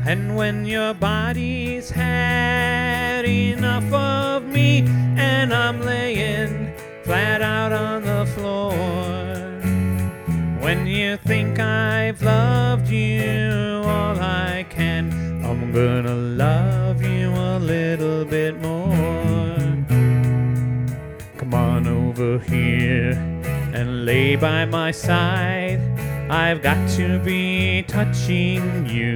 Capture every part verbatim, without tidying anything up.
And when your body's had enough of me and I'm laying flat out on the floor, when you think I've loved you all I can, I'm gonna love you a little bit more. Come on over here and lay by my side. I've got to be touching you.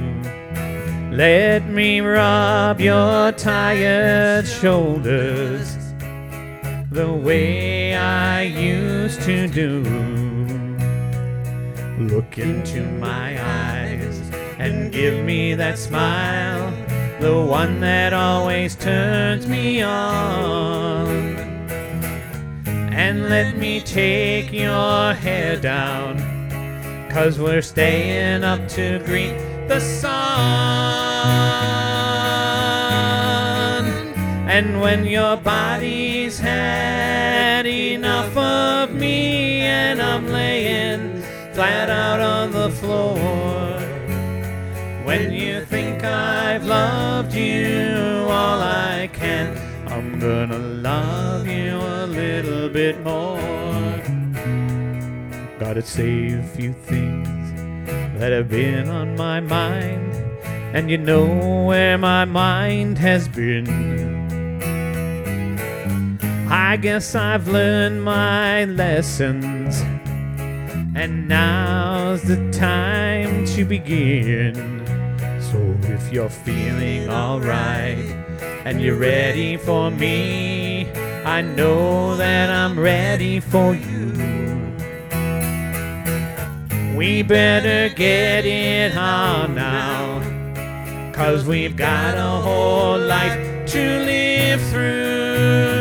Let me rub your tired shoulders the way I used to do. Look into my eyes and give me that smile, the one that always turns me on. And let me take your hair down, 'cause we're staying up to greet the sun. And when your body's had enough of me and I'm laying flat out on the floor, when you think I've loved you all I can, I'm gonna love you a little bit more. Gotta say a few things that have been on my mind, and you know where my mind has been. I guess I've learned my lessons, and now's the time to begin. So if you're feeling alright and you're ready for me, I know that I'm ready for you. We better get it on now, 'cause we've got a whole life to live through.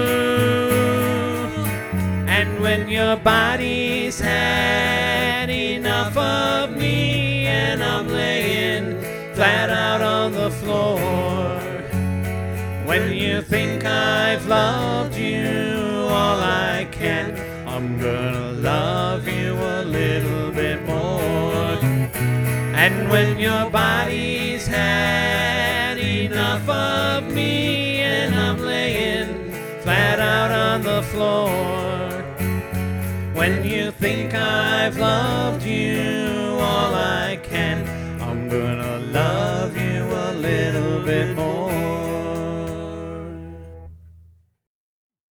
And when your body's had enough of me and I'm laying flat out on the floor, when you think I've loved you all I can, I'm gonna love you a little bit more. And when your body's had enough of me and I'm laying flat out on the floor, when you think I've loved you